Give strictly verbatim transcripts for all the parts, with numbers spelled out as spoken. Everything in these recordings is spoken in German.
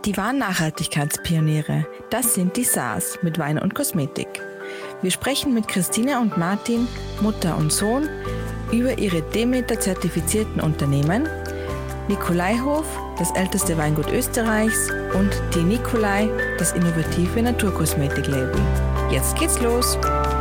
Die wahren Nachhaltigkeitspioniere, das sind die Saas mit Wein und Kosmetik. Wir sprechen mit Christine und Martin, Mutter und Sohn, über ihre Demeter-zertifizierten Unternehmen, Nikolaihof, das älteste Weingut Österreichs, und die Nikolai, das innovative Naturkosmetiklabel. Jetzt geht's los!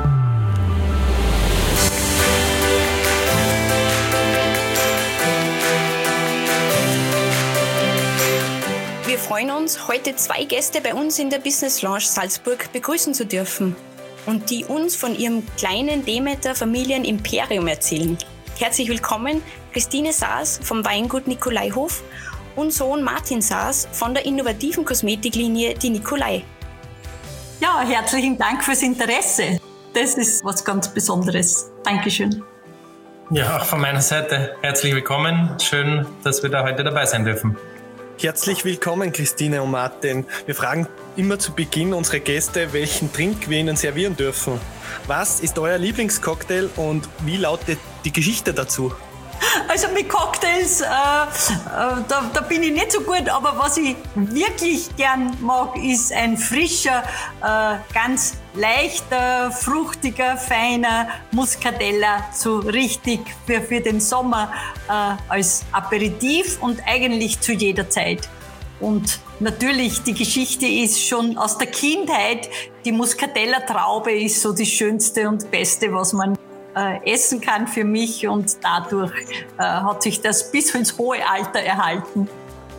Wir freuen uns, heute zwei Gäste bei uns in der Business Lounge Salzburg begrüßen zu dürfen und die uns von ihrem kleinen Demeter-Familien-Imperium erzählen. Herzlich willkommen Christine Saas vom Weingut Nikolaihof und Sohn Martin Saas von der innovativen Kosmetiklinie Die Nikolai. Ja, herzlichen Dank fürs Interesse. Das ist was ganz Besonderes. Dankeschön. Ja, auch von meiner Seite herzlich willkommen. Schön, dass wir da heute dabei sein dürfen. Herzlich willkommen, Christine und Martin. Wir fragen immer zu Beginn unsere Gäste, welchen Trink wir ihnen servieren dürfen. Was ist euer Lieblingscocktail und wie lautet die Geschichte dazu? Also mit Cocktails, äh, äh, da, da bin ich nicht so gut, aber was ich wirklich gern mag, ist ein frischer, äh, ganz leichter, fruchtiger, feiner Muscatella, so richtig für, für den Sommer äh, als Aperitif und eigentlich zu jeder Zeit. Und natürlich, die Geschichte ist schon aus der Kindheit, die Muscatella-Traube ist so die schönste und beste, was man äh, essen kann für mich, und dadurch äh, hat sich das bis ins hohe Alter erhalten.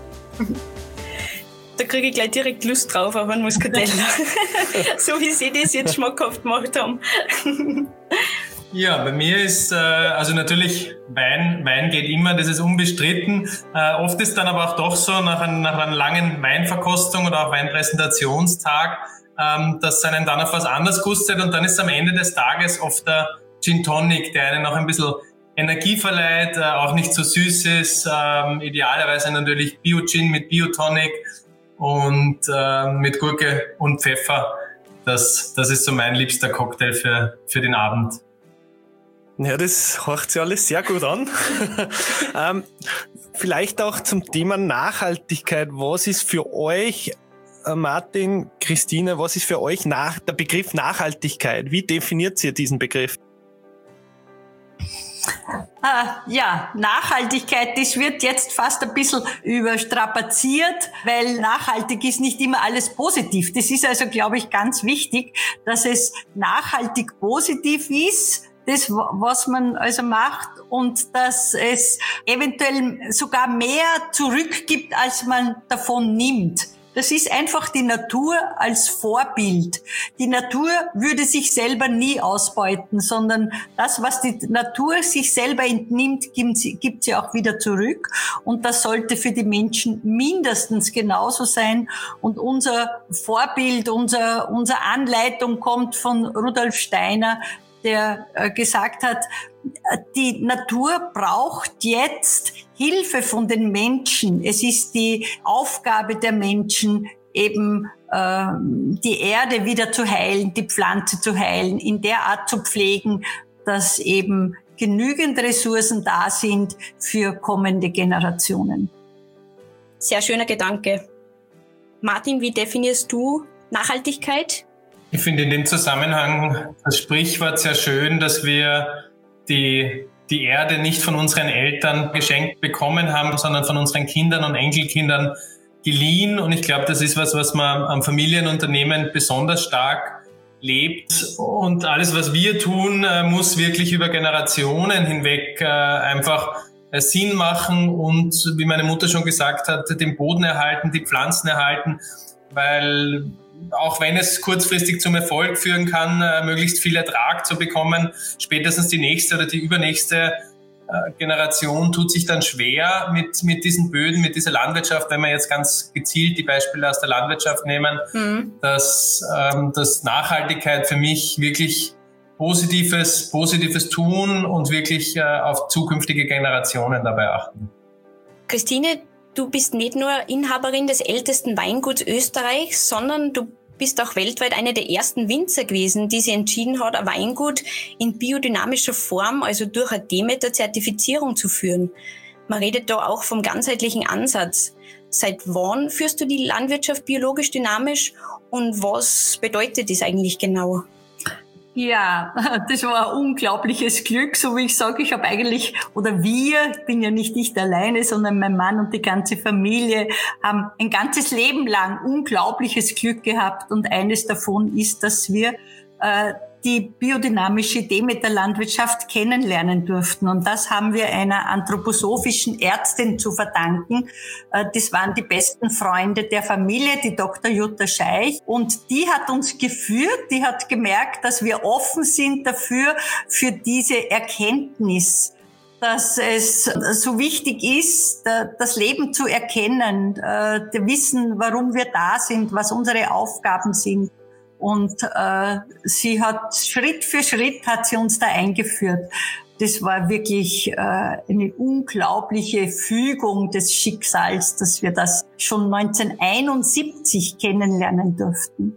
Da kriege ich gleich direkt Lust drauf auf einen Muscatella. So wie Sie das jetzt schmackhaft gemacht haben. Ja, bei mir ist, äh, also natürlich, Wein, Wein geht immer, das ist unbestritten. Äh, oft ist dann aber auch doch so, nach, ein, nach einer langen Weinverkostung oder auch Weinpräsentationstag, ähm, dass einen dann auf was anderes gustet, und dann ist am Ende des Tages oft der Gin Tonic, der einen noch ein bisschen Energie verleiht, äh, auch nicht so süß ist, ähm, idealerweise natürlich Bio-Gin mit Bio-Tonic und äh, mit Gurke und Pfeffer. Das, das ist so mein liebster Cocktail für, für den Abend. Ja, das hört sich alles sehr gut an. ähm, vielleicht auch zum Thema Nachhaltigkeit. Was ist für euch, äh, Martin, Christine, was ist für euch nach, der Begriff Nachhaltigkeit? Wie definiert ihr diesen Begriff? Ah, ja, Nachhaltigkeit, das wird jetzt fast ein bisschen überstrapaziert, weil nachhaltig ist nicht immer alles positiv. Das ist also, glaube ich, ganz wichtig, dass es nachhaltig positiv ist, das, was man also macht, und dass es eventuell sogar mehr zurückgibt, als man davon nimmt. Das ist einfach die Natur als Vorbild. Die Natur würde sich selber nie ausbeuten, sondern das, was die Natur sich selber entnimmt, gibt sie, gibt sie auch wieder zurück. Und das sollte für die Menschen mindestens genauso sein. Und unser Vorbild, unser, unsere Anleitung kommt von Rudolf Steiner, der äh, gesagt hat, die Natur braucht jetzt Hilfe von den Menschen. Es ist die Aufgabe der Menschen, eben äh, die Erde wieder zu heilen, die Pflanze zu heilen, in der Art zu pflegen, dass eben genügend Ressourcen da sind für kommende Generationen. Sehr schöner Gedanke. Martin, wie definierst du Nachhaltigkeit? Ich finde in dem Zusammenhang das Sprichwort sehr schön, dass wir die, die Erde nicht von unseren Eltern geschenkt bekommen haben, sondern von unseren Kindern und Enkelkindern geliehen. Und ich glaube, das ist was, was man am Familienunternehmen besonders stark lebt. Und alles, was wir tun, muss wirklich über Generationen hinweg einfach Sinn machen und, wie meine Mutter schon gesagt hat, den Boden erhalten, die Pflanzen erhalten, weil auch wenn es kurzfristig zum Erfolg führen kann, äh, möglichst viel Ertrag zu bekommen, spätestens die nächste oder die übernächste äh, Generation tut sich dann schwer mit, mit diesen Böden, mit dieser Landwirtschaft, wenn wir jetzt ganz gezielt die Beispiele aus der Landwirtschaft nehmen, mhm. dass, ähm, dass Nachhaltigkeit für mich wirklich positives, positives tun und wirklich äh, auf zukünftige Generationen dabei achten. Christine, du bist nicht nur Inhaberin des ältesten Weinguts Österreichs, sondern du bist auch weltweit eine der ersten Winzer gewesen, die sich entschieden hat, ein Weingut in biodynamischer Form, also durch eine Demeter-Zertifizierung zu führen. Man redet da auch vom ganzheitlichen Ansatz. Seit wann führst du die Landwirtschaft biologisch dynamisch und was bedeutet das eigentlich genau? Ja, das war ein unglaubliches Glück, so wie ich sage. Ich habe eigentlich, oder wir, ich bin ja nicht ich alleine, sondern mein Mann und die ganze Familie, haben ein ganzes Leben lang unglaubliches Glück gehabt. Und eines davon ist, dass wir äh, die biodynamische Demeter-Landwirtschaft kennenlernen durften. Und das haben wir einer anthroposophischen Ärztin zu verdanken. Das waren die besten Freunde der Familie, die Doktor Jutta Scheich. Und die hat uns geführt, die hat gemerkt, dass wir offen sind dafür, für diese Erkenntnis, dass es so wichtig ist, das Leben zu erkennen, wissen, warum wir da sind, was unsere Aufgaben sind. Und äh, sie hat Schritt für Schritt hat sie uns da eingeführt. Das war wirklich äh, eine unglaubliche Fügung des Schicksals, dass wir das schon neunzehnhunderteinundsiebzig kennenlernen durften.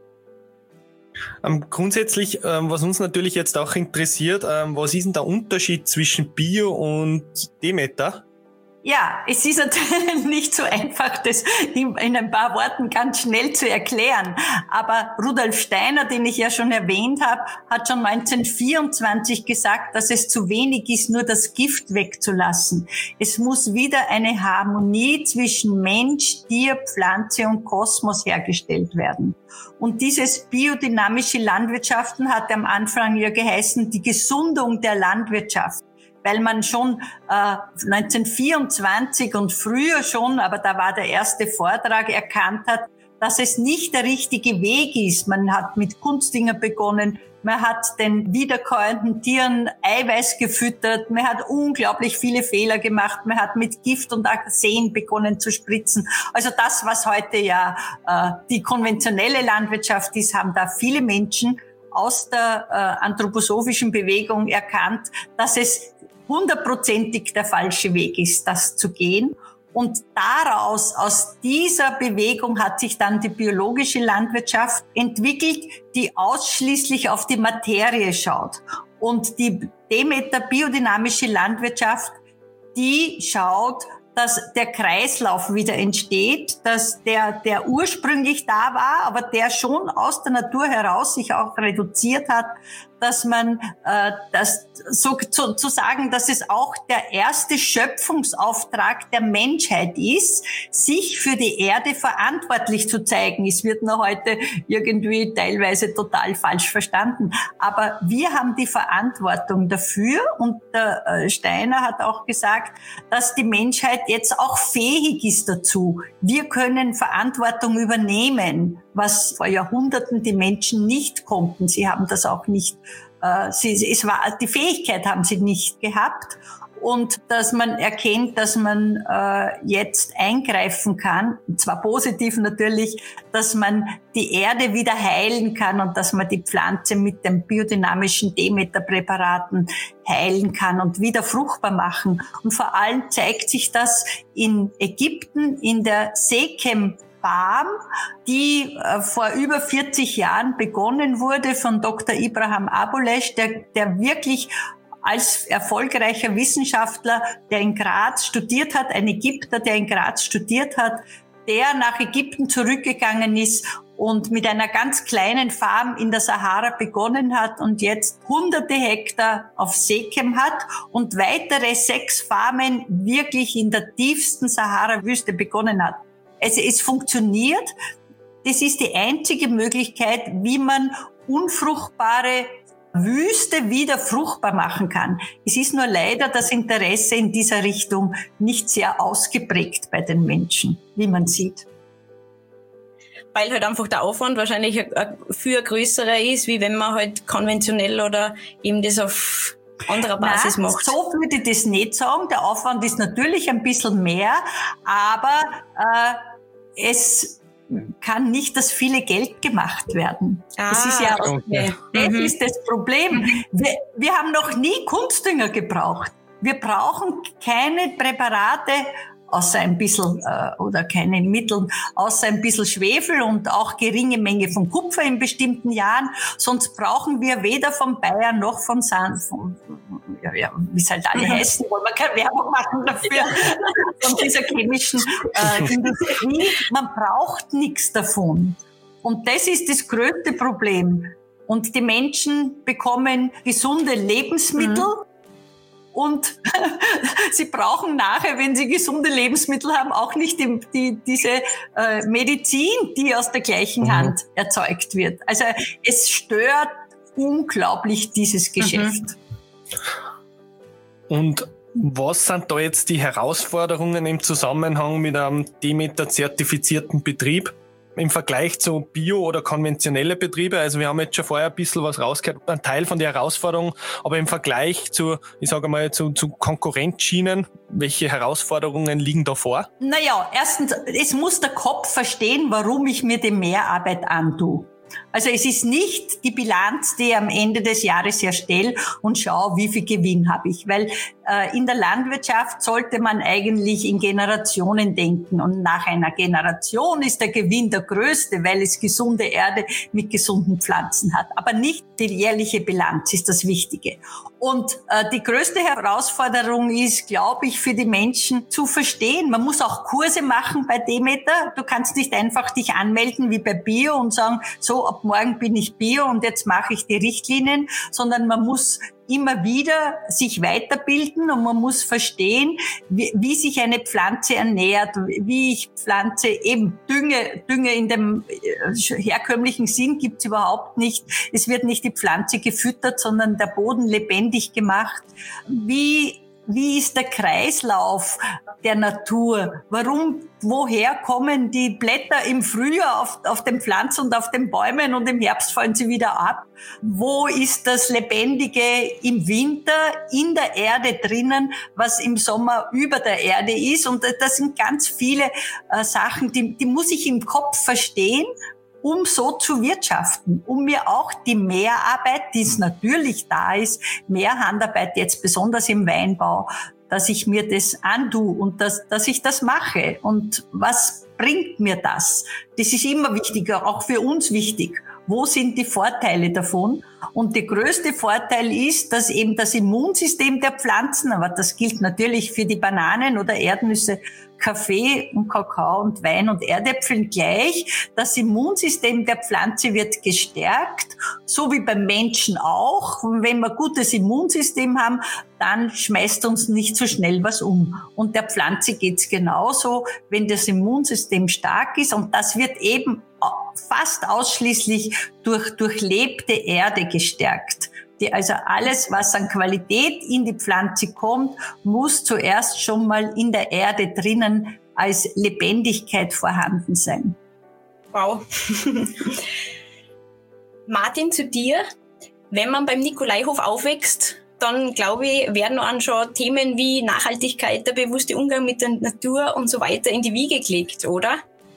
Ähm, grundsätzlich, ähm, was uns natürlich jetzt auch interessiert, ähm, was ist denn der Unterschied zwischen Bio und Demeter? Ja, es ist natürlich nicht so einfach, das in ein paar Worten ganz schnell zu erklären. Aber Rudolf Steiner, den ich ja schon erwähnt habe, hat schon neunzehnhundertvierundzwanzig gesagt, dass es zu wenig ist, nur das Gift wegzulassen. Es muss wieder eine Harmonie zwischen Mensch, Tier, Pflanze und Kosmos hergestellt werden. Und dieses biodynamische Landwirtschaften hat am Anfang ja geheißen, die Gesundung der Landwirtschaft. Weil man schon äh, neunzehnhundertvierundzwanzig und früher schon, aber da war der erste Vortrag, erkannt hat, dass es nicht der richtige Weg ist. Man hat mit Kunstdünger begonnen, man hat den wiederkäuenden Tieren Eiweiß gefüttert, man hat unglaublich viele Fehler gemacht, man hat mit Gift und Arsen begonnen zu spritzen. Also das, was heute ja äh, die konventionelle Landwirtschaft ist, haben da viele Menschen aus der äh, anthroposophischen Bewegung erkannt, dass es hundertprozentig der falsche Weg ist, das zu gehen. Und daraus, aus dieser Bewegung hat sich dann die biologische Landwirtschaft entwickelt, die ausschließlich auf die Materie schaut. Und die Demeter biodynamische Landwirtschaft, die schaut, dass der Kreislauf wieder entsteht, dass der, der ursprünglich da war, aber der schon aus der Natur heraus sich auch reduziert hat, dass man äh, das so zu, zu sagen, dass es auch der erste Schöpfungsauftrag der Menschheit ist, sich für die Erde verantwortlich zu zeigen. Es wird noch heute irgendwie teilweise total falsch verstanden, aber wir haben die Verantwortung dafür und der äh, Steiner hat auch gesagt, dass die Menschheit jetzt auch fähig ist dazu. Wir können Verantwortung übernehmen, was vor Jahrhunderten die Menschen nicht konnten. Sie haben das auch nicht, äh, sie, es war, die Fähigkeit haben sie nicht gehabt. Und dass man erkennt, dass man äh, jetzt eingreifen kann, und zwar positiv natürlich, dass man die Erde wieder heilen kann und dass man die Pflanze mit den biodynamischen Demeter-Präparaten heilen kann und wieder fruchtbar machen. Und vor allem zeigt sich das in Ägypten, in der Sekem Farm, die äh, vor über vierzig Jahren begonnen wurde von Doktor Ibrahim Abulesh, der, der wirklich als erfolgreicher Wissenschaftler, der in Graz studiert hat, ein Ägypter, der in Graz studiert hat, der nach Ägypten zurückgegangen ist und mit einer ganz kleinen Farm in der Sahara begonnen hat und jetzt hunderte Hektar auf Sekem hat und weitere sechs Farmen wirklich in der tiefsten Sahara-Wüste begonnen hat. Also es funktioniert. Das ist die einzige Möglichkeit, wie man unfruchtbare Wüste wieder fruchtbar machen kann. Es ist nur leider das Interesse in dieser Richtung nicht sehr ausgeprägt bei den Menschen, wie man sieht. Weil halt einfach der Aufwand wahrscheinlich viel größerer ist, wie wenn man halt konventionell oder eben das auf anderer Basis Nein, macht. So würde ich das nicht sagen. Der Aufwand ist natürlich ein bisschen mehr, aber äh, es kann nicht das viele Geld gemacht werden. Ah, das ist ja okay. das Mhm. ist das Problem. Wir, wir haben noch nie Kunstdünger gebraucht. Wir brauchen keine Präparate außer ein bisschen, äh, oder keine Mittel, außer ein bisschen Schwefel und auch geringe Menge von Kupfer in bestimmten Jahren. Sonst brauchen wir weder von Bayer noch von San, von, ja, ja, wie es halt alle heißen, wollen wir keine Werbung machen dafür, von dieser chemischen äh, Industrie. Man braucht nichts davon. Und das ist das größte Problem. Und die Menschen bekommen gesunde Lebensmittel. Mhm. Und sie brauchen nachher, wenn sie gesunde Lebensmittel haben, auch nicht die, die, diese äh, Medizin, die aus der gleichen mhm. Hand erzeugt wird. Also es stört unglaublich dieses Geschäft. Mhm. Und was sind da jetzt die Herausforderungen im Zusammenhang mit einem Demeter-zertifizierten Betrieb im Vergleich zu Bio- oder konventionelle Betriebe? Also wir haben jetzt schon vorher ein bisschen was rausgehört, ein Teil von der Herausforderung, aber im Vergleich zu, ich sage mal, zu, zu Konkurrenzschienen, welche Herausforderungen liegen da vor? Naja, erstens, es muss der Kopf verstehen, warum ich mir die Mehrarbeit antue. Also es ist nicht die Bilanz, die ich am Ende des Jahres erstelle und schaue, wie viel Gewinn habe ich. Weil äh, in der Landwirtschaft sollte man eigentlich in Generationen denken. Und nach einer Generation ist der Gewinn der größte, weil es gesunde Erde mit gesunden Pflanzen hat. Aber nicht die jährliche Bilanz ist das Wichtige. Und äh, die größte Herausforderung ist, glaube ich, für die Menschen zu verstehen. Man muss auch Kurse machen bei Demeter. Du kannst nicht einfach dich anmelden wie bei Bio und sagen, so, ab morgen bin ich Bio und jetzt mache ich die Richtlinien, sondern man muss immer wieder sich weiterbilden und man muss verstehen, wie, wie sich eine Pflanze ernährt, wie ich Pflanze eben Dünge, Dünge in dem herkömmlichen Sinn gibt's überhaupt nicht. Es wird nicht die Pflanze gefüttert, sondern der Boden lebendig gemacht. Wie Wie ist der Kreislauf der Natur? Warum, woher kommen die Blätter im Frühjahr auf, auf den Pflanzen und auf den Bäumen und im Herbst fallen sie wieder ab? Wo ist das Lebendige im Winter in der Erde drinnen, was im Sommer über der Erde ist? Und das sind ganz viele äh, Sachen, die, die muss ich im Kopf verstehen, um so zu wirtschaften, um mir auch die Mehrarbeit, die es natürlich da ist, mehr Handarbeit jetzt besonders im Weinbau, dass ich mir das antue und dass, dass ich das mache. Und was bringt mir das? Das ist immer wichtiger, auch für uns wichtig. Wo sind die Vorteile davon? Und der größte Vorteil ist, dass eben das Immunsystem der Pflanzen, aber das gilt natürlich für die Bananen oder Erdnüsse, Kaffee und Kakao und Wein und Erdäpfeln gleich. Das Immunsystem der Pflanze wird gestärkt, so wie beim Menschen auch. Und wenn wir ein gutes Immunsystem haben, dann schmeißt uns nicht so schnell was um. Und der Pflanze geht's genauso, wenn das Immunsystem stark ist. Und das wird eben fast ausschließlich durch durchlebte Erde gestärkt. Die, also alles, was an Qualität in die Pflanze kommt, muss zuerst schon mal in der Erde drinnen als Lebendigkeit vorhanden sein. Wow. Martin, zu dir. Wenn man beim Nikolaihof aufwächst, dann glaube ich, werden einem schon Themen wie Nachhaltigkeit, der bewusste Umgang mit der Natur und so weiter in die Wiege gelegt, oder?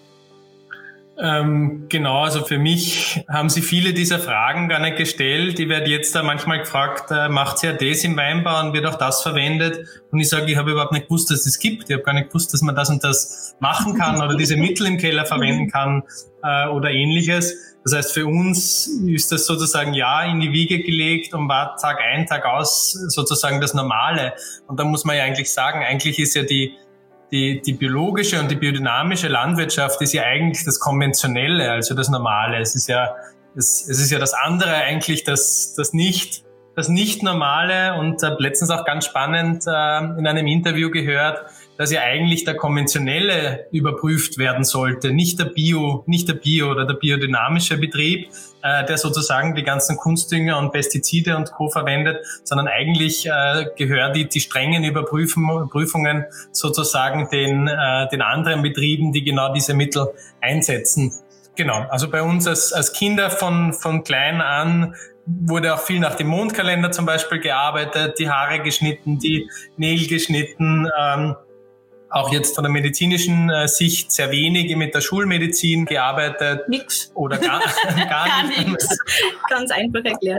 Ähm, genau, also für mich haben sie viele dieser Fragen gar nicht gestellt. Ich werde jetzt da manchmal gefragt, äh, macht ihr das im Weinbau und wird auch das verwendet? Und ich sage, ich habe überhaupt nicht gewusst, dass es das gibt. Ich habe gar nicht gewusst, dass man das und das machen kann oder diese Mittel im Keller verwenden kann äh, oder ähnliches. Das heißt, für uns ist das sozusagen ja in die Wiege gelegt und war Tag ein, Tag aus sozusagen das Normale. Und da muss man ja eigentlich sagen, eigentlich ist ja die Die, die biologische und die biodynamische Landwirtschaft ist ja eigentlich das Konventionelle, also das Normale. Es ist ja, es, es ist ja das andere eigentlich, das, das nicht, das nicht Normale. Und habe letztens auch ganz spannend äh, in einem Interview gehört, dass ja eigentlich der konventionelle überprüft werden sollte, nicht der Bio, nicht der Bio oder der biodynamische Betrieb, äh, der sozusagen die ganzen Kunstdünger und Pestizide und Co. verwendet, sondern eigentlich äh, gehören die, die strengen Überprüfungen Prüfungen sozusagen den, äh, den anderen Betrieben, die genau diese Mittel einsetzen. Genau, also bei uns als, als Kinder von, von klein an wurde auch viel nach dem Mondkalender zum Beispiel gearbeitet, die Haare geschnitten, die Nägel geschnitten, ähm, auch jetzt von der medizinischen äh, Sicht sehr wenig mit der Schulmedizin gearbeitet. Nix. Oder gar, gar, gar nichts. Ganz einfach erklärt.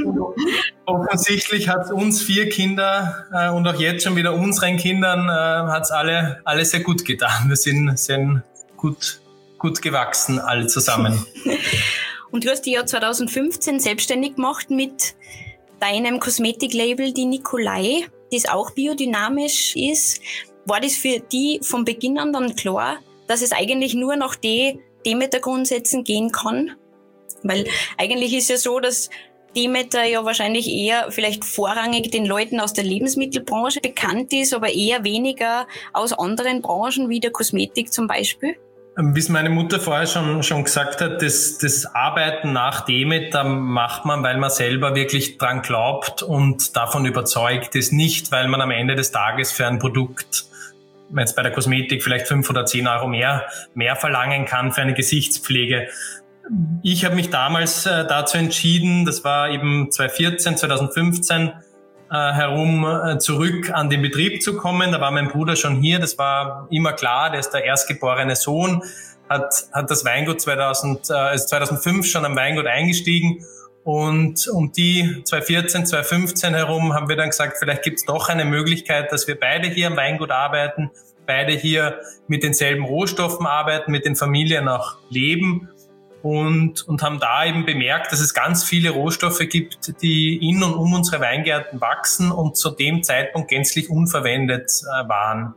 Offensichtlich hat uns vier Kinder äh, und auch jetzt schon wieder unseren Kindern äh, hat es alle, alle sehr gut getan. Wir sind, sind gut, gut gewachsen, alle zusammen. Und du hast dich ja zweitausendfünfzehn selbstständig gemacht mit deinem Kosmetiklabel, die Nikolai, das auch biodynamisch ist. War das für die von Beginn an dann klar, dass es eigentlich nur nach den Demeter-Grundsätzen gehen kann? Weil eigentlich ist ja so, dass Demeter ja wahrscheinlich eher vielleicht vorrangig den Leuten aus der Lebensmittelbranche bekannt ist, aber eher weniger aus anderen Branchen wie der Kosmetik zum Beispiel. Wie es meine Mutter vorher schon, schon gesagt hat, das, das Arbeiten nach Demeter macht man, weil man selber wirklich dran glaubt und davon überzeugt ist, nicht, weil man am Ende des Tages für ein Produkt, jetzt bei der Kosmetik vielleicht fünf oder zehn Euro mehr, mehr verlangen kann für eine Gesichtspflege. Ich habe mich damals äh, dazu entschieden, das war eben zweitausendvierzehn, zweitausendfünfzehn, äh, herum äh, zurück an den Betrieb zu kommen. Da war mein Bruder schon hier, das war immer klar, der ist der erstgeborene Sohn, hat, hat das Weingut zweitausend, äh, also zweitausendfünf schon am Weingut eingestiegen. Und um die zweitausendvierzehn, zweitausendfünfzehn herum haben wir dann gesagt, vielleicht gibt es doch eine Möglichkeit, dass wir beide hier am Weingut arbeiten, beide hier mit denselben Rohstoffen arbeiten, mit den Familien auch leben. Und, und haben da eben bemerkt, dass es ganz viele Rohstoffe gibt, die in und um unsere Weingärten wachsen und zu dem Zeitpunkt gänzlich unverwendet äh, waren.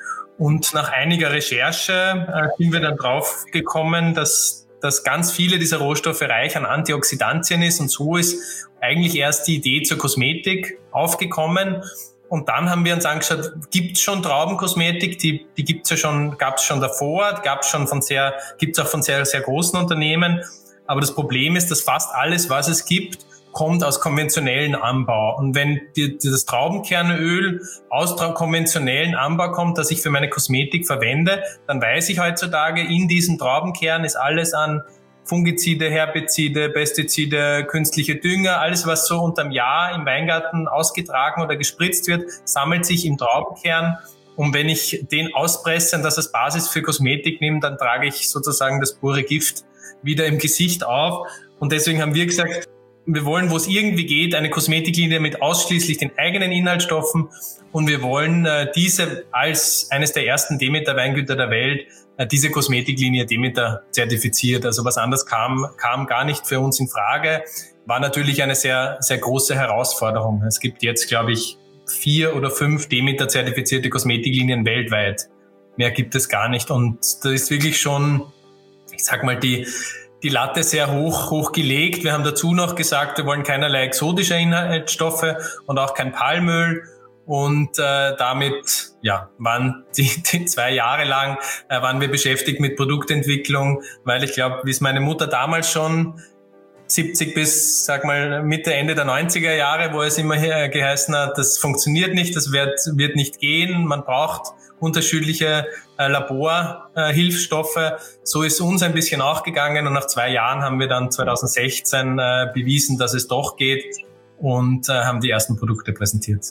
Und nach einiger Recherche äh, sind wir dann drauf gekommen, dass, dass ganz viele dieser Rohstoffe reich an Antioxidantien ist, und so ist eigentlich erst die Idee zur Kosmetik aufgekommen. Und dann haben wir uns angeschaut, gibt es schon Traubenkosmetik? Die, die gibt's ja schon, gab es schon davor, gab's schon von sehr, gibt's auch von sehr, sehr großen Unternehmen. Aber das Problem ist, dass fast alles, was es gibt, kommt aus konventionellen Anbau. Und wenn die, das Traubenkernöl aus konventionellen Anbau kommt, das ich für meine Kosmetik verwende, dann weiß ich heutzutage, in diesem Traubenkern ist alles an Fungizide, Herbizide, Pestizide, künstliche Dünger, alles, was so unterm Jahr im Weingarten ausgetragen oder gespritzt wird, sammelt sich im Traubenkern. Und wenn ich den auspresse und das als Basis für Kosmetik nehme, dann trage ich sozusagen das pure Gift wieder im Gesicht auf. Und deswegen haben wir gesagt, wir wollen, wo es irgendwie geht, eine Kosmetiklinie mit ausschließlich den eigenen Inhaltsstoffen. Und wir wollen äh, diese als eines der ersten Demeter-Weingüter der Welt, äh, diese Kosmetiklinie Demeter zertifiziert. Also was anderes kam, kam gar nicht für uns in Frage. War natürlich eine sehr, sehr große Herausforderung. Es gibt jetzt, glaube ich, vier oder fünf Demeter-zertifizierte Kosmetiklinien weltweit. Mehr gibt es gar nicht. Und da ist wirklich schon, ich sag mal, die die Latte sehr hoch, hoch gelegt. Wir haben dazu noch gesagt, wir wollen keinerlei exotische Inhaltsstoffe und auch kein Palmöl. Und äh, damit ja, waren die, die zwei Jahre lang äh, waren wir beschäftigt mit Produktentwicklung, weil ich glaube, wie es meine Mutter damals schon siebzig bis, sag mal, Mitte, Ende der neunziger Jahre, wo es immer hier geheißen hat, das funktioniert nicht, das wird, wird nicht gehen, man braucht unterschiedliche äh, Laborhilfsstoffe. Äh, so ist uns ein bisschen auch gegangen, und nach zwei Jahren haben wir dann zweitausendsechzehn äh, bewiesen, dass es doch geht, und äh, haben die ersten Produkte präsentiert.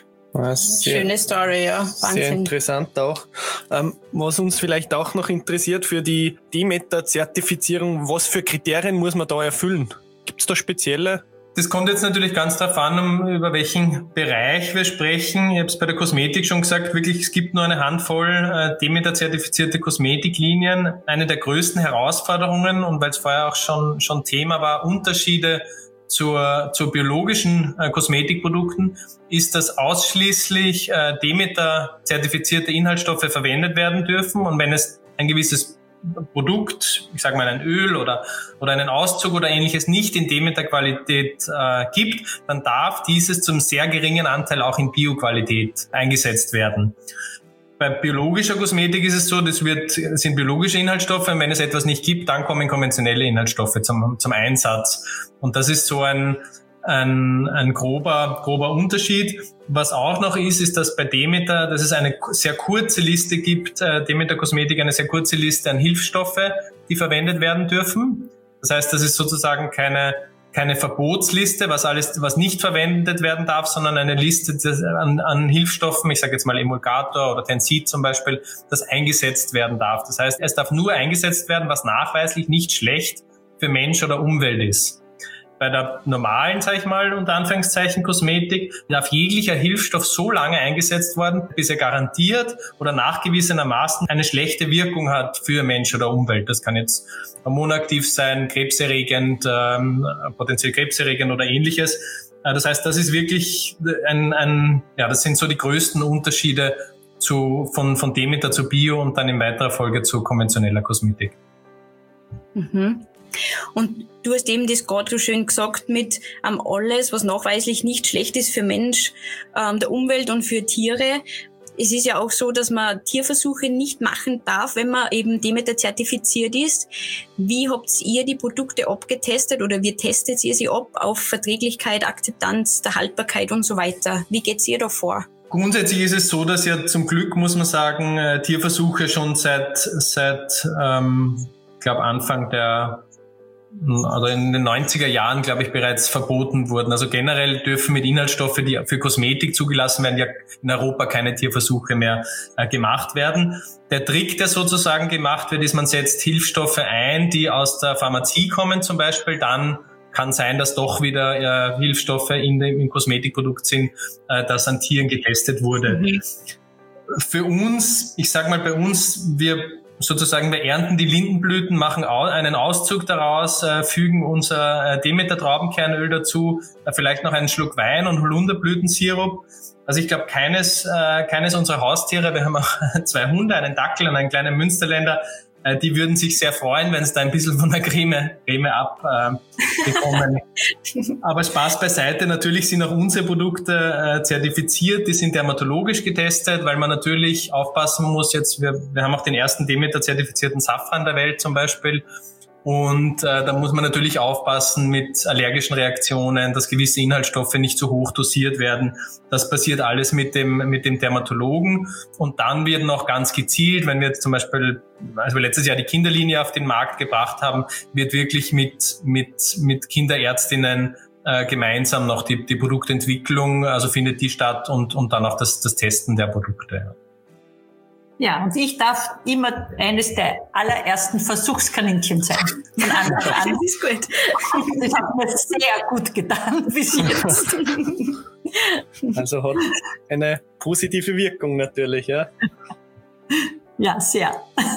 Sehr, schöne Story, ja. Wahnsinn. Sehr interessant auch. Ähm, was uns vielleicht auch noch interessiert für die Demeter-Zertifizierung, was für Kriterien muss man da erfüllen? Gibt es da spezielle? Das kommt jetzt natürlich ganz darauf an, um, über welchen Bereich wir sprechen. Ich habe es bei der Kosmetik schon gesagt, wirklich, es gibt nur eine Handvoll äh, Demeter-zertifizierte Kosmetiklinien. Eine der größten Herausforderungen, und weil es vorher auch schon, schon Thema war, Unterschiede zur, zur biologischen äh, Kosmetikprodukten, ist, dass ausschließlich äh, Demeter-zertifizierte Inhaltsstoffe verwendet werden dürfen. Und wenn es ein gewisses Produkt, ich sage mal ein Öl oder oder einen Auszug oder ähnliches, nicht in Demeter-Qualität äh, gibt, dann darf dieses zum sehr geringen Anteil auch in Bio-Qualität eingesetzt werden. Bei biologischer Kosmetik ist es so, das wird, sind biologische Inhaltsstoffe, und wenn es etwas nicht gibt, dann kommen konventionelle Inhaltsstoffe zum, zum Einsatz. Und das ist so ein, ein, ein grober, grober Unterschied. Was auch noch ist, ist, dass bei Demeter, dass es eine sehr kurze Liste gibt, äh, Demeter Kosmetik, eine sehr kurze Liste an Hilfsstoffe, die verwendet werden dürfen. Das heißt, das ist sozusagen keine keine Verbotsliste, was alles, was nicht verwendet werden darf, sondern eine Liste an, an Hilfsstoffen, ich sage jetzt mal Emulgator oder Tensid zum Beispiel, das eingesetzt werden darf. Das heißt, es darf nur eingesetzt werden, was nachweislich nicht schlecht für Mensch oder Umwelt ist. Bei der normalen, sag ich mal, unter Anführungszeichen Kosmetik, darf jeglicher Hilfsstoff so lange eingesetzt werden, bis er garantiert oder nachgewiesenermaßen eine schlechte Wirkung hat für Mensch oder Umwelt. Das kann jetzt hormonaktiv sein, krebserregend, ähm, potenziell krebserregend oder ähnliches. Das heißt, das ist wirklich ein, ein, ja, das sind so die größten Unterschiede zu, von, von Demeter zu Bio und dann in weiterer Folge zu konventioneller Kosmetik. Mhm. Und du hast eben das gerade so schön gesagt mit ähm, alles, was nachweislich nicht schlecht ist für Mensch, ähm, der Umwelt und für Tiere. Es ist ja auch so, dass man Tierversuche nicht machen darf, wenn man eben Demeter zertifiziert ist. Wie habt ihr die Produkte abgetestet oder wie testet ihr sie ab auf Verträglichkeit, Akzeptanz, der Haltbarkeit und so weiter? Wie geht's ihr da vor? Grundsätzlich ist es so, dass ja zum Glück, muss man sagen, äh, Tierversuche schon seit, seit ähm, ich glaube Anfang der oder in den neunziger Jahren, glaube ich, bereits verboten wurden. Also generell dürfen mit Inhaltsstoffe, die für Kosmetik zugelassen werden, ja in Europa keine Tierversuche mehr äh, gemacht werden. Der Trick, der sozusagen gemacht wird, ist, man setzt Hilfsstoffe ein, die aus der Pharmazie kommen zum Beispiel. Dann kann sein, dass doch wieder äh, Hilfsstoffe in dem im Kosmetikprodukt sind, äh, das an Tieren getestet wurde. Mhm. Für uns, ich sage mal bei uns, wir sozusagen, wir ernten die Lindenblüten, machen einen Auszug daraus, äh, fügen unser Demeter Traubenkernöl dazu, äh, vielleicht noch einen Schluck Wein und Holunderblütensirup. Also ich glaube, keines äh, keines unserer Haustiere, wir haben auch zwei Hunde, einen Dackel und einen kleinen Münsterländer, äh, die würden sich sehr freuen, wenn es da ein bisschen von der Creme, Creme abbekommen. Äh, Aber Spaß beiseite, natürlich sind auch unsere Produkte äh, zertifiziert, die sind dermatologisch getestet, weil man natürlich aufpassen muss, jetzt wir, wir haben auch den ersten Demeter-zertifizierten Safran der Welt zum Beispiel. Und äh, da muss man natürlich aufpassen mit allergischen Reaktionen, dass gewisse Inhaltsstoffe nicht so hoch dosiert werden. Das passiert alles mit dem mit dem Dermatologen. Und dann wird noch ganz gezielt, wenn wir jetzt zum Beispiel, als wir letztes Jahr die Kinderlinie auf den Markt gebracht haben, wird wirklich mit mit mit Kinderärztinnen äh, gemeinsam noch die die Produktentwicklung, also findet die statt und und dann auch das das Testen der Produkte. Ja, und ich darf immer eines der allerersten Versuchskaninchen sein. Von Anfang an. Das ist gut. Das hat mir sehr gut getan bis jetzt. Also hat eine positive Wirkung natürlich, ja? Ja, sehr.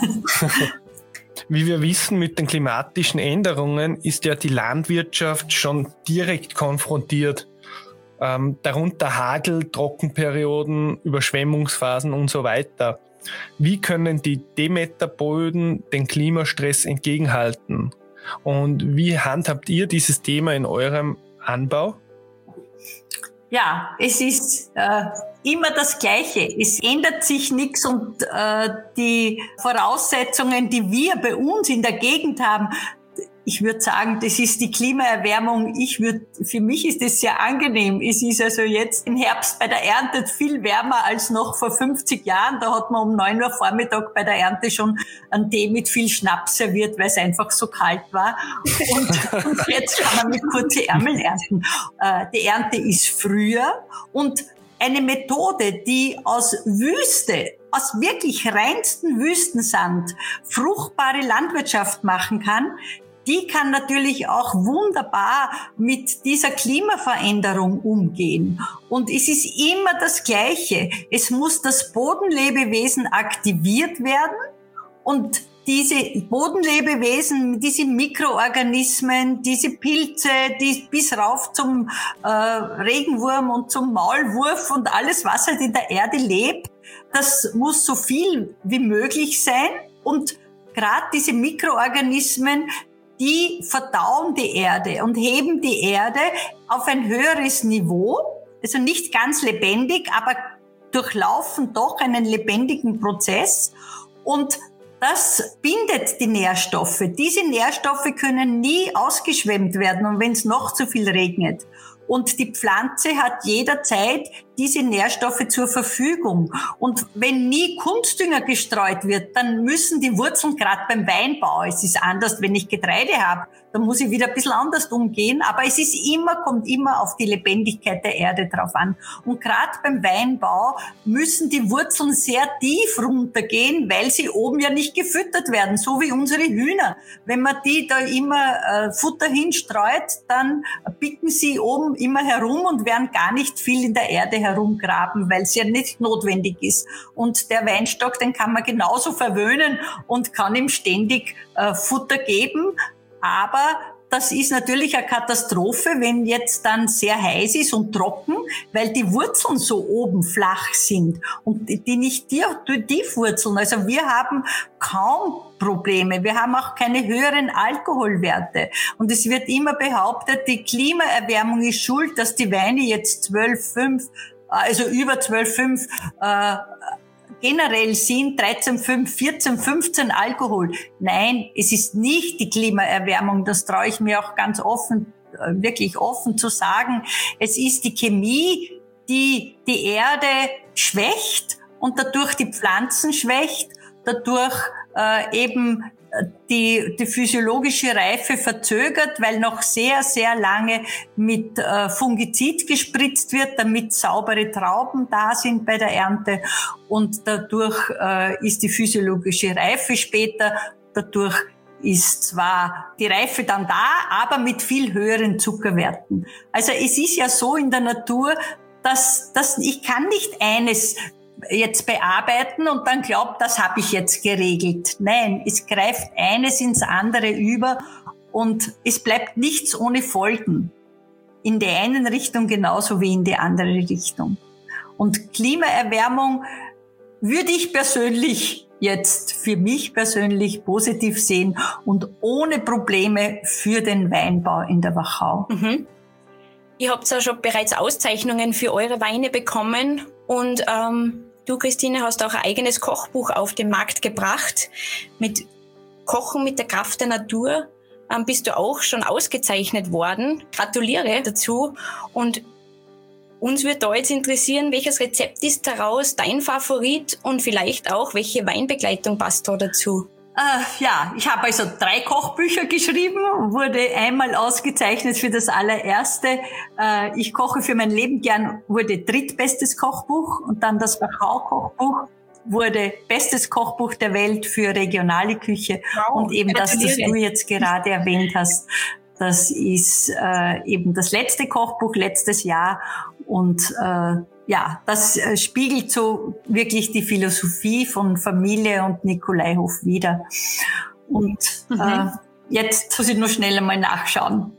Wie wir wissen, mit den klimatischen Änderungen ist ja die Landwirtschaft schon direkt konfrontiert. Ähm, darunter Hagel, Trockenperioden, Überschwemmungsphasen und so weiter. Wie können die Demeter-Böden den Klimastress entgegenhalten? Und wie handhabt ihr dieses Thema in eurem Anbau? Ja, es ist äh, immer das Gleiche. Es ändert sich nichts und äh, die Voraussetzungen, die wir bei uns in der Gegend haben, ich würde sagen, das ist die Klimaerwärmung. Ich würde, für mich ist das sehr angenehm. Es ist also jetzt im Herbst bei der Ernte viel wärmer als noch vor fünfzig Jahren. Da hat man um neun Uhr Vormittag bei der Ernte schon einen Tee mit viel Schnaps serviert, weil es einfach so kalt war. Und, und jetzt kann man mit kurzen Ärmeln ernten. Äh, die Ernte ist früher und eine Methode, die aus Wüste, aus wirklich reinsten Wüstensand fruchtbare Landwirtschaft machen kann, die kann natürlich auch wunderbar mit dieser Klimaveränderung umgehen. Und es ist immer das Gleiche. Es muss das Bodenlebewesen aktiviert werden und diese Bodenlebewesen, diese Mikroorganismen, diese Pilze, die bis rauf zum äh, Regenwurm und zum Maulwurf und alles, was halt in der Erde lebt, das muss so viel wie möglich sein. Und gerade diese Mikroorganismen, die verdauen die Erde und heben die Erde auf ein höheres Niveau. Also nicht ganz lebendig, aber durchlaufen doch einen lebendigen Prozess. Und das bindet die Nährstoffe. Diese Nährstoffe können nie ausgeschwemmt werden und wenn es noch zu viel regnet. Und die Pflanze hat jederzeit diese Nährstoffe zur Verfügung. Und wenn nie Kunstdünger gestreut wird, dann müssen die Wurzeln, gerade beim Weinbau, es ist anders, wenn ich Getreide habe, dann muss ich wieder ein bisschen anders umgehen, aber es ist immer, kommt immer auf die Lebendigkeit der Erde drauf an. Und gerade beim Weinbau müssen die Wurzeln sehr tief runtergehen, weil sie oben ja nicht gefüttert werden, so wie unsere Hühner. Wenn man die da immer äh, Futter hinstreut, dann picken sie oben immer herum und werden gar nicht viel in der Erde herumgraben, weil es ja nicht notwendig ist. Und der Weinstock, den kann man genauso verwöhnen und kann ihm ständig äh, Futter geben. Aber das ist natürlich eine Katastrophe, wenn jetzt dann sehr heiß ist und trocken, weil die Wurzeln so oben flach sind und die nicht tief wurzeln. Also wir haben kaum Probleme. Wir haben auch keine höheren Alkoholwerte. Und es wird immer behauptet, die Klimaerwärmung ist schuld, dass die Weine jetzt zwölf Komma fünf, also über zwölf Komma fünf äh, generell sind, dreizehn Komma fünf, vierzehn, fünfzehn Alkohol. Nein, es ist nicht die Klimaerwärmung, das traue ich mir auch ganz offen, wirklich offen zu sagen. Es ist die Chemie, die die Erde schwächt und dadurch die Pflanzen schwächt, dadurch äh, eben die, die physiologische Reife verzögert, weil noch sehr, sehr lange mit äh, Fungizid gespritzt wird, damit saubere Trauben da sind bei der Ernte. Und dadurch äh, ist die physiologische Reife später. Dadurch ist zwar die Reife dann da, aber mit viel höheren Zuckerwerten. Also es ist ja so in der Natur, dass, dass ich kann nicht eines jetzt bearbeiten und dann glaubt, das habe ich jetzt geregelt. Nein, es greift eines ins andere über und es bleibt nichts ohne Folgen. In der einen Richtung genauso wie in die andere Richtung. Und Klimaerwärmung würde ich persönlich jetzt für mich persönlich positiv sehen und ohne Probleme für den Weinbau in der Wachau. Mhm. Ihr habt ja schon bereits Auszeichnungen für eure Weine bekommen und ähm, du, Christine, hast auch ein eigenes Kochbuch auf den Markt gebracht. Mit Kochen mit der Kraft der Natur ähm, bist du auch schon ausgezeichnet worden. Gratuliere dazu. Und uns würde da jetzt interessieren, welches Rezept ist daraus dein Favorit und vielleicht auch, welche Weinbegleitung passt da dazu? Äh, ja, ich habe also drei Kochbücher geschrieben, wurde einmal ausgezeichnet für das allererste. Äh, ich koche für mein Leben gern, wurde drittbestes Kochbuch und dann das Wachau-Kochbuch wurde bestes Kochbuch der Welt für regionale Küche. Wow, und eben das, das du jetzt gerade erwähnt hast, das ist äh, eben das letzte Kochbuch letztes Jahr und äh, ja, das äh, spiegelt so wirklich die Philosophie von Familie und Nikolaihof wider. Und mhm. äh, jetzt muss ich nur schnell einmal nachschauen.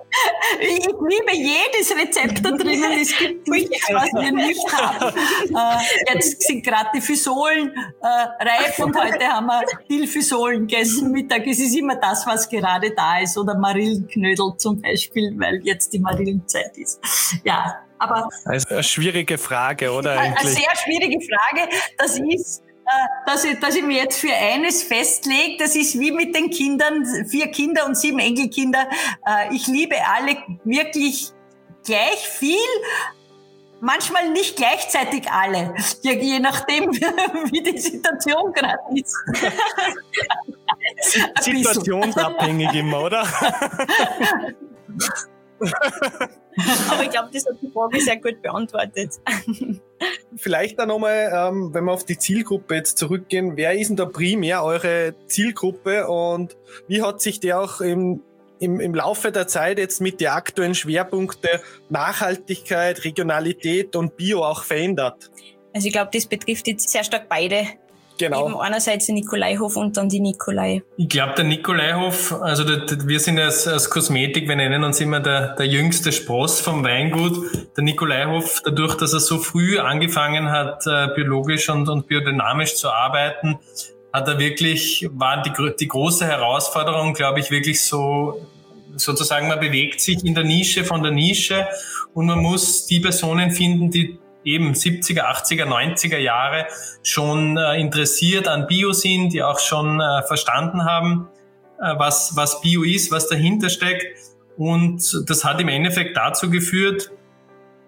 Ich liebe jedes Rezept da drinnen. Es gibt nichts, was wir nicht haben. Äh, jetzt sind gerade die Fisolen äh, reif und heute haben wir Dillfisolen gegessen Mittag. Es ist immer das, was gerade da ist. Oder Marillenknödel zum Beispiel, weil jetzt die Marillenzeit ist. Ja, aber... Also eine schwierige Frage, oder eigentlich? Eine sehr schwierige Frage. Das ist... Dass ich, dass ich mir jetzt für eines festlege, das ist wie mit den Kindern, vier Kinder und sieben Enkelkinder. Ich liebe alle wirklich gleich viel, manchmal nicht gleichzeitig alle, je nachdem, wie die Situation gerade ist. Situationsabhängig immer, oder? Aber ich glaube, das hat die Frage sehr gut beantwortet. Vielleicht dann nochmal, ähm, wenn wir auf die Zielgruppe jetzt zurückgehen, wer ist denn da primär eure Zielgruppe und wie hat sich der auch im, im, im Laufe der Zeit jetzt mit den aktuellen Schwerpunkten Nachhaltigkeit, Regionalität und Bio auch verändert? Also ich glaube, das betrifft jetzt sehr stark beide. Genau. Eben einerseits den Nikolaihof und dann die Nikolai. Ich glaube, der Nikolaihof, also der, der, wir sind als, als Kosmetik, wir nennen uns immer der, der jüngste Spross vom Weingut. Der Nikolaihof, dadurch, dass er so früh angefangen hat, äh, biologisch und, und biodynamisch zu arbeiten, hat er wirklich, war die, die große Herausforderung, glaube ich, wirklich so, sozusagen, man bewegt sich in der Nische von der Nische und man muss die Personen finden, die eben siebziger, achtziger, neunziger Jahre schon äh, interessiert an Bio sind, die auch schon äh, verstanden haben, äh, was, was Bio ist, was dahinter steckt. Und das hat im Endeffekt dazu geführt,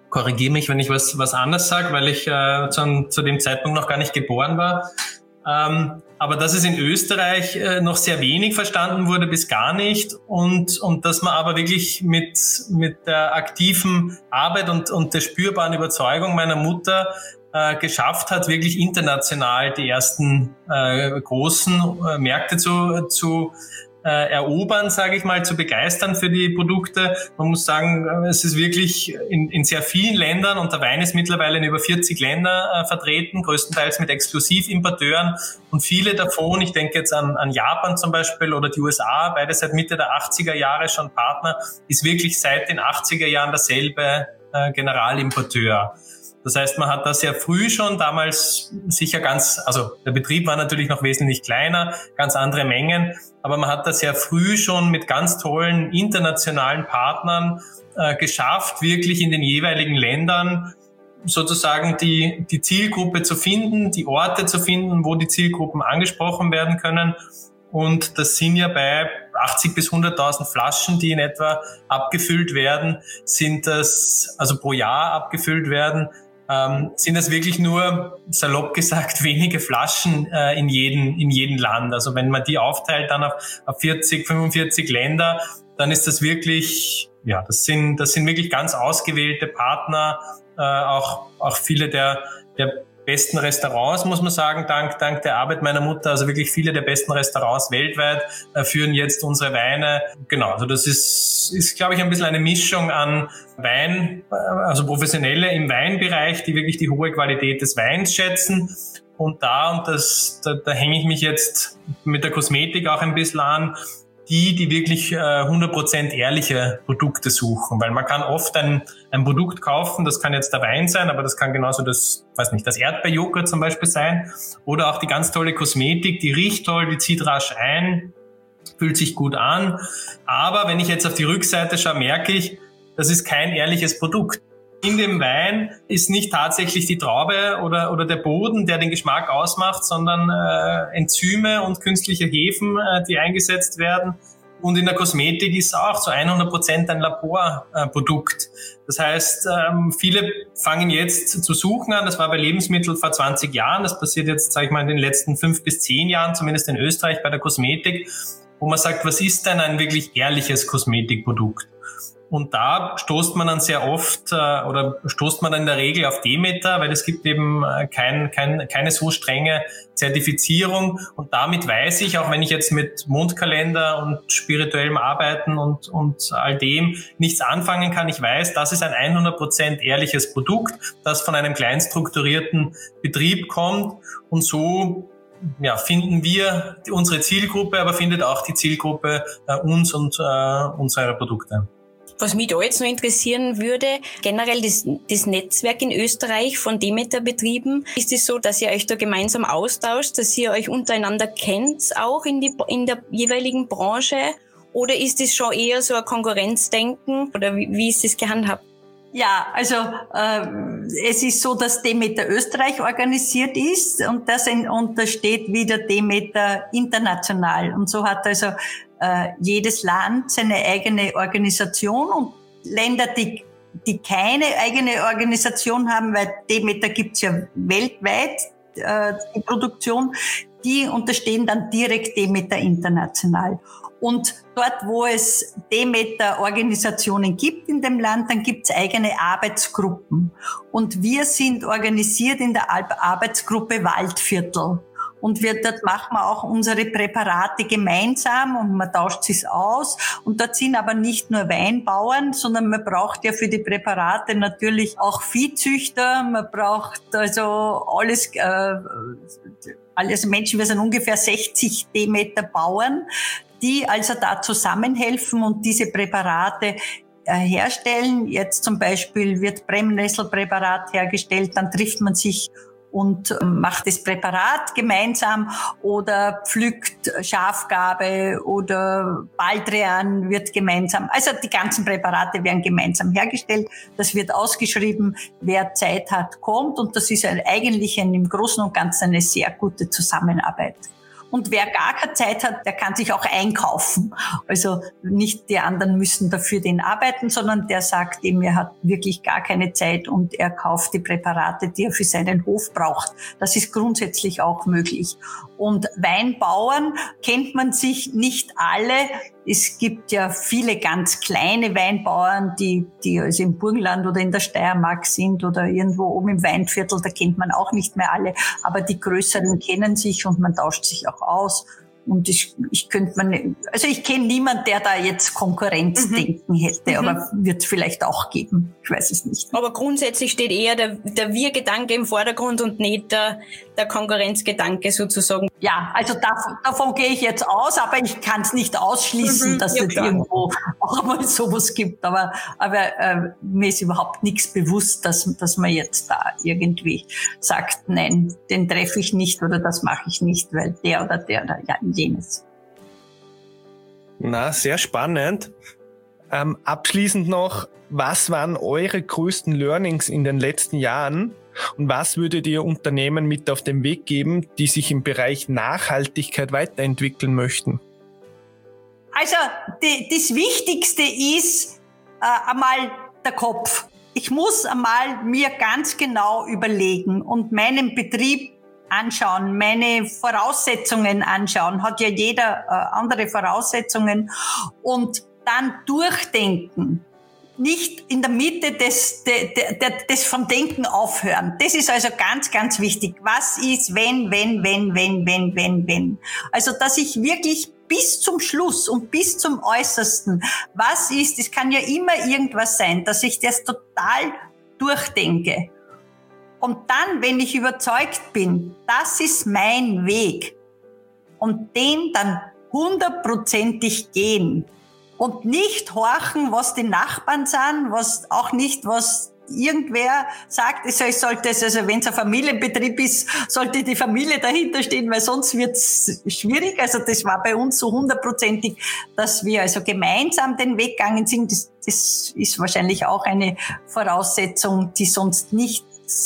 korrigiere mich, wenn ich was, was anders sage, weil ich äh, zu, zu dem Zeitpunkt noch gar nicht geboren war. Ähm, aber dass es in Österreich äh, noch sehr wenig verstanden wurde, bis gar nicht, und und dass man aber wirklich mit mit der aktiven Arbeit und und der spürbaren Überzeugung meiner Mutter äh, geschafft hat, wirklich international die ersten äh, großen äh, Märkte zu zu äh, erobern, sage ich mal, zu begeistern für die Produkte. Man muss sagen, es ist wirklich in, in sehr vielen Ländern, und der Wein ist mittlerweile in über vierzig Länder äh, vertreten, größtenteils mit Exklusivimporteuren, und viele davon, ich denke jetzt an, an Japan zum Beispiel oder die U S A, beide seit Mitte der achtziger Jahre schon Partner, ist wirklich seit den achtziger Jahren derselbe äh, Generalimporteur. Das heißt, man hat da sehr früh schon damals sicher ganz, also der Betrieb war natürlich noch wesentlich kleiner, ganz andere Mengen, aber man hat da sehr früh schon mit ganz tollen internationalen Partnern äh, geschafft, wirklich in den jeweiligen Ländern sozusagen die, die Zielgruppe zu finden, die Orte zu finden, wo die Zielgruppen angesprochen werden können. Und das sind ja bei achtzig bis hunderttausend Flaschen, die in etwa abgefüllt werden, sind das, also pro Jahr abgefüllt werden, ähm, sind das wirklich nur, salopp gesagt, wenige Flaschen äh, in jedem, in jedem Land. Also wenn man die aufteilt dann auf, auf vierzig, fünfundvierzig Länder, dann ist das wirklich, ja, das sind, das sind wirklich ganz ausgewählte Partner, äh, auch, auch viele der, der besten Restaurants, muss man sagen, dank, dank der Arbeit meiner Mutter. Also wirklich viele der besten Restaurants weltweit äh, führen jetzt unsere Weine. Genau, also das ist, ist, glaube ich, ein bisschen eine Mischung an Wein, also Professionelle im Weinbereich, die wirklich die hohe Qualität des Weins schätzen. Und da, und das, da, da hänge ich mich jetzt mit der Kosmetik auch ein bisschen an, die, die wirklich äh, hundert Prozent ehrliche Produkte suchen. Weil man kann oft ein, ein Produkt kaufen, das kann jetzt der Wein sein, aber das kann genauso das, weiß nicht, das Erdbeerjoghurt zum Beispiel sein. Oder auch die ganz tolle Kosmetik, die riecht toll, die zieht rasch ein, fühlt sich gut an. Aber wenn ich jetzt auf die Rückseite schaue, merke ich, das ist kein ehrliches Produkt. In dem Wein ist nicht tatsächlich die Traube oder, oder der Boden, der den Geschmack ausmacht, sondern äh, Enzyme und künstliche Hefen, äh, die eingesetzt werden. Und in der Kosmetik ist auch zu hundert Prozent ein Laborprodukt. Äh, das heißt, ähm, viele fangen jetzt zu suchen an. Das war bei Lebensmitteln vor zwanzig Jahren. Das passiert jetzt, sage ich mal, in den letzten fünf bis zehn Jahren, zumindest in Österreich bei der Kosmetik, wo man sagt, was ist denn ein wirklich ehrliches Kosmetikprodukt? Und da stoßt man dann sehr oft äh, oder stoßt man dann in der Regel auf Demeter, weil es gibt eben äh, kein, kein, keine so strenge Zertifizierung. Und damit weiß ich, auch wenn ich jetzt mit Mondkalender und spirituellem Arbeiten und, und all dem nichts anfangen kann, ich weiß, das ist ein hundert Prozent ehrliches Produkt, das von einem klein strukturierten Betrieb kommt. Und so ja, finden wir unsere Zielgruppe, aber findet auch die Zielgruppe äh, uns und äh, unsere Produkte. Was mich da jetzt noch interessieren würde, generell das, das Netzwerk in Österreich von Demeter-Betrieben, ist es so, dass ihr euch da gemeinsam austauscht, dass ihr euch untereinander kennt, auch in, die, in der jeweiligen Branche? Oder ist es schon eher so ein Konkurrenzdenken? Oder wie, wie ist das gehandhabt? Ja, also äh, es ist so, dass Demeter Österreich organisiert ist und das untersteht wieder Demeter international. Und so hat also äh, jedes Land seine eigene Organisation, und Länder, die die keine eigene Organisation haben, weil Demeter gibt's ja weltweit, äh, die Produktion, die unterstehen dann direkt Demeter international. Und dort, wo es Demeter-Organisationen gibt in dem Land, dann gibt's eigene Arbeitsgruppen. Und wir sind organisiert in der Arbeitsgruppe Waldviertel. Und wir, dort machen wir auch unsere Präparate gemeinsam und man tauscht sich aus. Und dort sind aber nicht nur Weinbauern, sondern man braucht ja für die Präparate natürlich auch Viehzüchter. Man braucht also alles, äh, alles Menschen, wir sind ungefähr sechzig Demeter Bauern, die also da zusammenhelfen und diese Präparate äh, herstellen. Jetzt zum Beispiel wird Brennnesselpräparat hergestellt, dann trifft man sich und macht das Präparat gemeinsam oder pflückt Schafgarbe oder Baldrian wird gemeinsam, also die ganzen Präparate werden gemeinsam hergestellt. Das wird ausgeschrieben, wer Zeit hat, kommt, und das ist eigentlich ein, im Großen und Ganzen eine sehr gute Zusammenarbeit. Und wer gar keine Zeit hat, der kann sich auch einkaufen. Also nicht die anderen müssen dafür den arbeiten, sondern der sagt ihm, er hat wirklich gar keine Zeit und er kauft die Präparate, die er für seinen Hof braucht. Das ist grundsätzlich auch möglich. Und Weinbauern kennt man sich nicht alle. Es gibt ja viele ganz kleine Weinbauern, die, die also im Burgenland oder in der Steiermark sind oder irgendwo oben im Weinviertel, da kennt man auch nicht mehr alle. Aber die größeren kennen sich und man tauscht sich auch aus. Und ich, ich könnte man, also ich kenne niemanden, der da jetzt Konkurrenzdenken mhm. hätte, aber mhm. wird es vielleicht auch geben. Ich weiß es nicht. Aber grundsätzlich steht eher der, der Wir-Gedanke im Vordergrund und nicht der, der Konkurrenzgedanke sozusagen. Ja, also davon, davon gehe ich jetzt aus, aber ich kann es nicht ausschließen, mhm, dass ja, es klar. irgendwo auch mal sowas gibt. Aber, aber äh, mir ist überhaupt nichts bewusst, dass, dass man jetzt da irgendwie sagt, nein, den treffe ich nicht oder das mache ich nicht, weil der oder der oder ja, jenes. Na, sehr spannend. Ähm, abschließend noch, was waren eure größten Learnings in den letzten Jahren und was würdet ihr Unternehmen mit auf den Weg geben, die sich im Bereich Nachhaltigkeit weiterentwickeln möchten? Also die, das Wichtigste ist äh, einmal der Kopf. Ich muss einmal mir ganz genau überlegen und meinen Betrieb anschauen, meine Voraussetzungen anschauen, hat ja jeder äh, andere Voraussetzungen und dann durchdenken. Nicht in der Mitte des, de, de, de, des vom Denken aufhören. Das ist also ganz, ganz wichtig. Was ist, wenn, wenn, wenn, wenn, wenn, wenn, wenn? Also, dass ich wirklich bis zum Schluss und bis zum Äußersten, was ist, es kann ja immer irgendwas sein, dass ich das total durchdenke. Und dann, wenn ich überzeugt bin, das ist mein Weg und den dann hundertprozentig gehen und nicht horchen, was die Nachbarn sagen, was auch nicht, was irgendwer sagt. Also ich sollte es, also wenn es ein Familienbetrieb ist, sollte die Familie dahinter stehen, weil sonst wird es schwierig. Also das war bei uns so hundertprozentig, dass wir also gemeinsam den Weg gegangen sind. Das, das ist wahrscheinlich auch eine Voraussetzung, die sonst nicht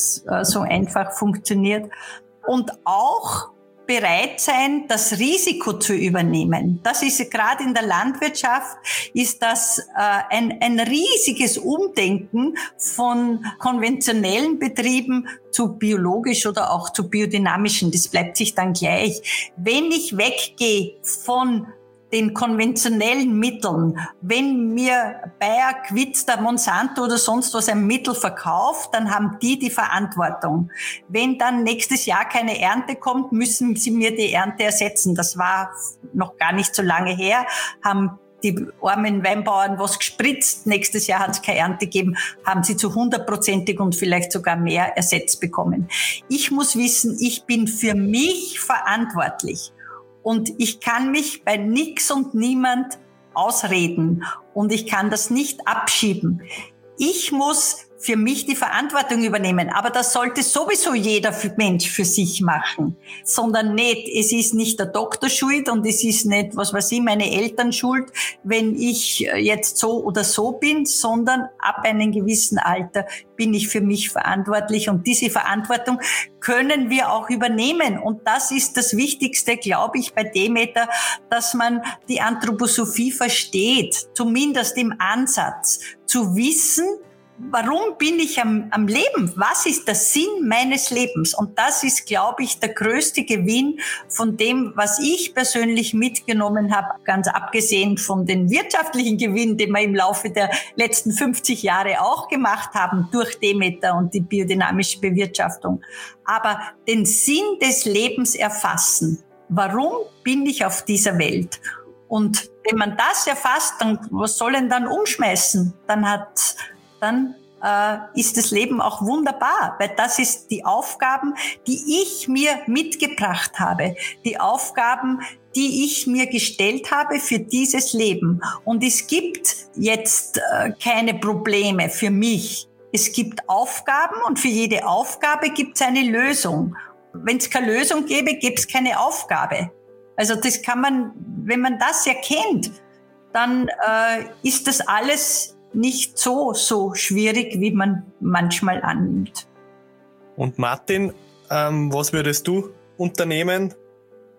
so einfach funktioniert. Und auch bereit sein, das Risiko zu übernehmen. Das ist gerade in der Landwirtschaft, ist das äh, ein, ein riesiges Umdenken von konventionellen Betrieben zu biologisch oder auch zu biodynamischen. Das bleibt sich dann gleich. Wenn ich weggehe von den konventionellen Mitteln, wenn mir Bayer, Quitster, Monsanto oder sonst was ein Mittel verkauft, dann haben die die Verantwortung. Wenn dann nächstes Jahr keine Ernte kommt, müssen sie mir die Ernte ersetzen. Das war noch gar nicht so lange her, haben die armen Weinbauern was gespritzt, nächstes Jahr hat es keine Ernte gegeben, haben sie zu hundertprozentig und vielleicht sogar mehr ersetzt bekommen. Ich muss wissen, ich bin für mich verantwortlich. Und ich kann mich bei nix und niemand ausreden und ich kann das nicht abschieben. Ich muss für mich die Verantwortung übernehmen, aber das sollte sowieso jeder Mensch für sich machen, sondern nicht, es ist nicht der Doktor schuld und es ist nicht, was weiß ich, meine Eltern schuld, wenn ich jetzt so oder so bin, sondern ab einem gewissen Alter bin ich für mich verantwortlich und diese Verantwortung können wir auch übernehmen. Und das ist das Wichtigste, glaube ich, bei Demeter, dass man die Anthroposophie versteht, zumindest im Ansatz, zu wissen, warum bin ich am, am Leben? Was ist der Sinn meines Lebens? Und das ist, glaube ich, der größte Gewinn von dem, was ich persönlich mitgenommen habe, ganz abgesehen von den wirtschaftlichen Gewinnen, den wir im Laufe der letzten fünfzig Jahre auch gemacht haben durch Demeter und die biodynamische Bewirtschaftung. Aber den Sinn des Lebens erfassen. Warum bin ich auf dieser Welt? Und wenn man das erfasst, dann was soll denn dann umschmeißen? Dann hat dann äh, ist das Leben auch wunderbar, weil das ist die Aufgaben, die ich mir mitgebracht habe, die Aufgaben, die ich mir gestellt habe für dieses Leben. Und es gibt jetzt äh, keine Probleme für mich. Es gibt Aufgaben und für jede Aufgabe gibt es eine Lösung. Wenn es keine Lösung gäbe, gäbe es keine Aufgabe. Also das kann man, wenn man das erkennt, dann äh, ist das alles nicht so, so schwierig, wie man manchmal annimmt. Und Martin, ähm, was würdest du unternehmen,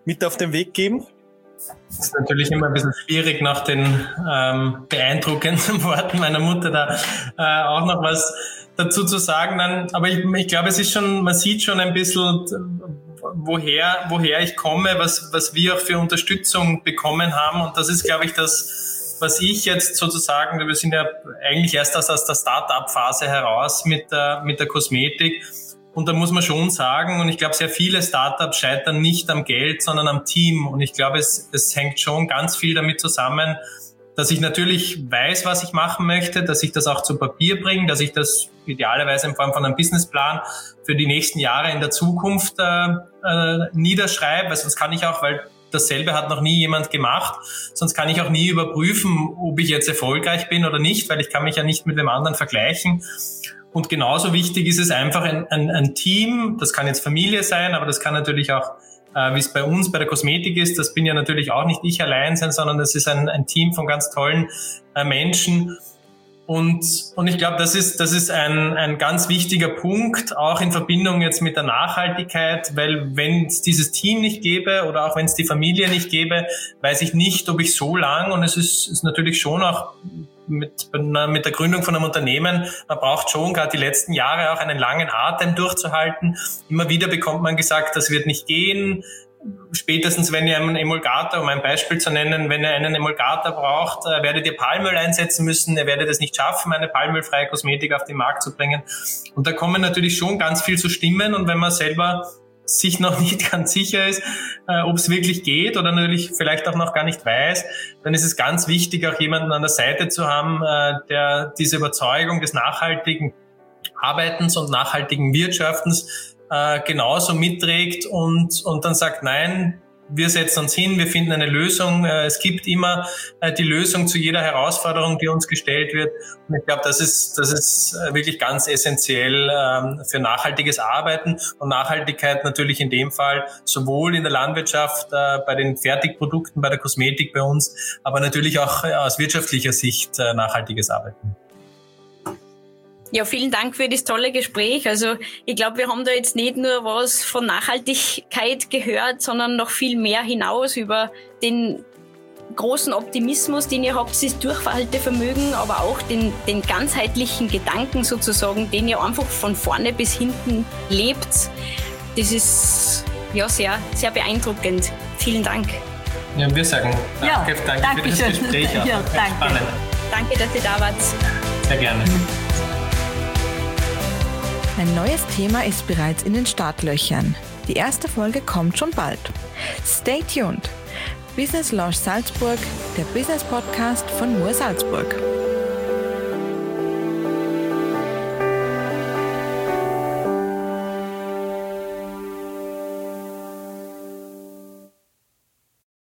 mit auf den Weg geben? Das ist natürlich immer ein bisschen schwierig, nach den ähm, beeindruckenden Worten meiner Mutter da äh, auch noch was dazu zu sagen. Dann, aber ich, ich glaube, es ist schon, man sieht schon ein bisschen, woher, woher ich komme, was, was wir auch für Unterstützung bekommen haben. Und das ist, glaube ich, das, was ich jetzt sozusagen, wir sind ja eigentlich erst aus, aus der Start-up-Phase heraus mit der, mit der Kosmetik. Und da muss man schon sagen, und ich glaube, sehr viele Startups scheitern nicht am Geld, sondern am Team. Und ich glaube, es, es hängt schon ganz viel damit zusammen, dass ich natürlich weiß, was ich machen möchte, dass ich das auch zu Papier bringe, dass ich das idealerweise in Form von einem Businessplan für die nächsten Jahre in der Zukunft äh, äh, niederschreibe. Weil sonst kann ich auch, weil dasselbe hat noch nie jemand gemacht, sonst kann ich auch nie überprüfen, ob ich jetzt erfolgreich bin oder nicht, weil ich kann mich ja nicht mit dem anderen vergleichen. Und genauso wichtig ist es einfach ein, ein, ein Team, das kann jetzt Familie sein, aber das kann natürlich auch, äh, wie es bei uns bei der Kosmetik ist, das bin ja natürlich auch nicht ich allein sein, sondern das ist ein, ein Team von ganz tollen äh, Menschen. Und, und ich glaube, das ist, das ist ein, ein ganz wichtiger Punkt, auch in Verbindung jetzt mit der Nachhaltigkeit, weil wenn es dieses Team nicht gäbe oder auch wenn es die Familie nicht gäbe, weiß ich nicht, ob ich so lang, und es ist, ist natürlich schon auch mit, mit der Gründung von einem Unternehmen, man braucht schon gerade die letzten Jahre auch einen langen Atem durchzuhalten. Immer wieder bekommt man gesagt, das wird nicht gehen. Spätestens, wenn ihr einen Emulgator, um ein Beispiel zu nennen, wenn ihr einen Emulgator braucht, werdet ihr Palmöl einsetzen müssen, ihr werdet es nicht schaffen, eine palmölfreie Kosmetik auf den Markt zu bringen. Und da kommen natürlich schon ganz viel zu Stimmen, und wenn man selber sich noch nicht ganz sicher ist, äh, ob es wirklich geht oder natürlich vielleicht auch noch gar nicht weiß, dann ist es ganz wichtig, auch jemanden an der Seite zu haben, äh, der diese Überzeugung des nachhaltigen Arbeitens und nachhaltigen Wirtschaftens äh, genauso mitträgt und, und dann sagt, nein, wir setzen uns hin, wir finden eine Lösung. Es gibt immer die Lösung zu jeder Herausforderung, die uns gestellt wird. Und ich glaube, das ist, das ist wirklich ganz essentiell für nachhaltiges Arbeiten und Nachhaltigkeit natürlich in dem Fall sowohl in der Landwirtschaft, bei den Fertigprodukten, bei der Kosmetik bei uns, aber natürlich auch aus wirtschaftlicher Sicht nachhaltiges Arbeiten. Ja, vielen Dank für das tolle Gespräch. Also ich glaube, wir haben da jetzt nicht nur was von Nachhaltigkeit gehört, sondern noch viel mehr hinaus über den großen Optimismus, den ihr habt, das Durchhaltevermögen, aber auch den, den ganzheitlichen Gedanken sozusagen, den ihr einfach von vorne bis hinten lebt. Das ist ja sehr, sehr beeindruckend. Vielen Dank. Ja, wir sagen danke, ja, danke, danke für das schön. Gespräch. Ja, danke. Spannend. Danke, dass ihr da wart. Sehr gerne. Ein neues Thema ist bereits in den Startlöchern. Die erste Folge kommt schon bald. Stay tuned. Business Lounge Salzburg, der Business Podcast von Mur Salzburg.